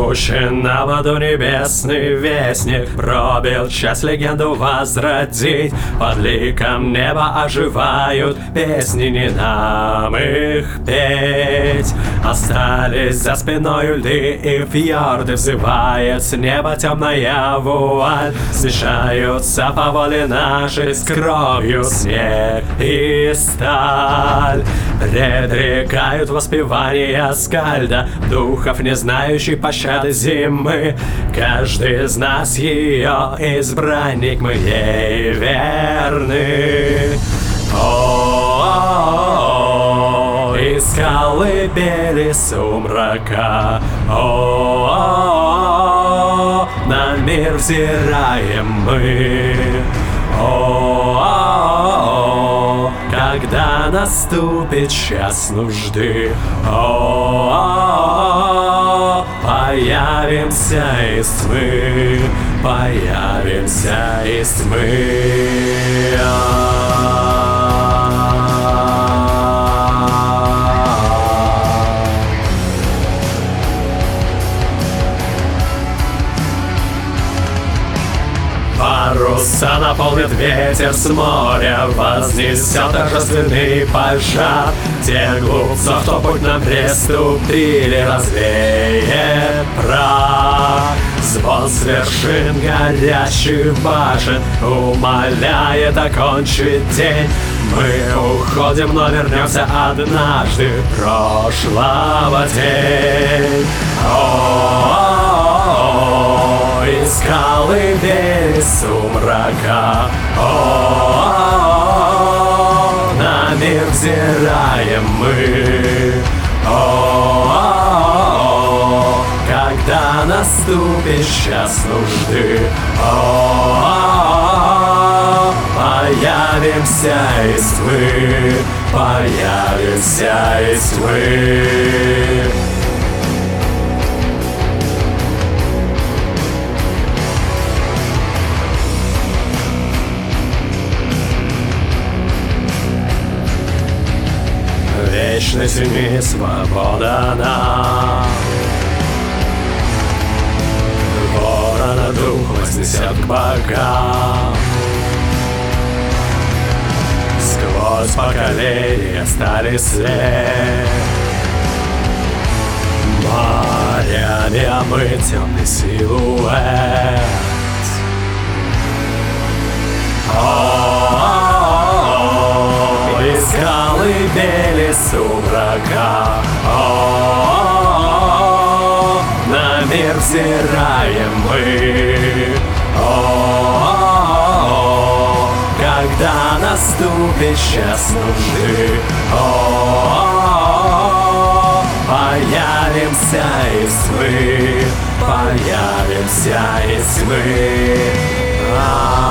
Идущий на воду небесный вестник пробил час легенду возродить. Под ликом неба оживают песни, не нам их петь. Остались за спиною льды и фьорды, взывает с неба темная вуаль. Смешаются по воле нашей с кровью снег и сталь. Предрекают воспевания скальда, духов, не знающий пощады зимы. Каждый из нас ее избранник, мы ей верны. О, из колыбели сумрака, о, на мир взираем мы. О, когда наступит час нужды, о, появимся из тьмы, появимся из тьмы. Паруса наполнит ветер с моря, вознесет торжественный пожар. Тех глупцов, кто путь нам приступили, развеет прах. Звон с вершин горящих башен умоляет окончить день. Мы уходим, но вернемся однажды прошлого день. Из колыбели сумрака, о, на мир взираем мы. О, когда наступит час нужды, о, появимся из тьмы, появимся из тьмы. Вечной тьме свобода нам. Ворона дух вознесет к богам. Сквозь поколения стали след. Морями омыт темный силуэт. Из колыбели сумрака, о, на мир взираем мы. О, когда наступит час нужды, о, появимся из тьмы, появимся из тьмы.